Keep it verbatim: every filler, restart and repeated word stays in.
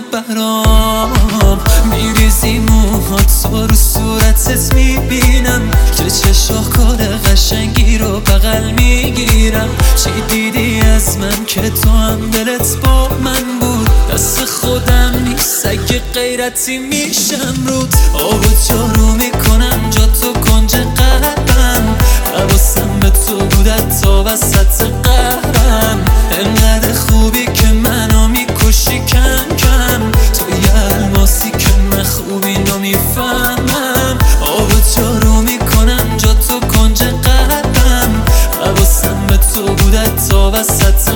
برام میریزی موهات و رو صورتت میبینم که چه شاهکار قشنگی رو بغل میگیرم. چی دیدی از من که تو هم دلت با من بود؟ دست خودم نیست اگه غیرتی میشم رود. آب و جارو میکنم جا تو کنج قلبم، حواسم به تو بودت تا وسط قهرم. انقدر خوبی که منو میکشی کم کم، تو یه الماسی که من خوبی نمیفهمم. آب و جارو میکنم جا تو کنج قلبم، حواسم به تو بودت تا وسط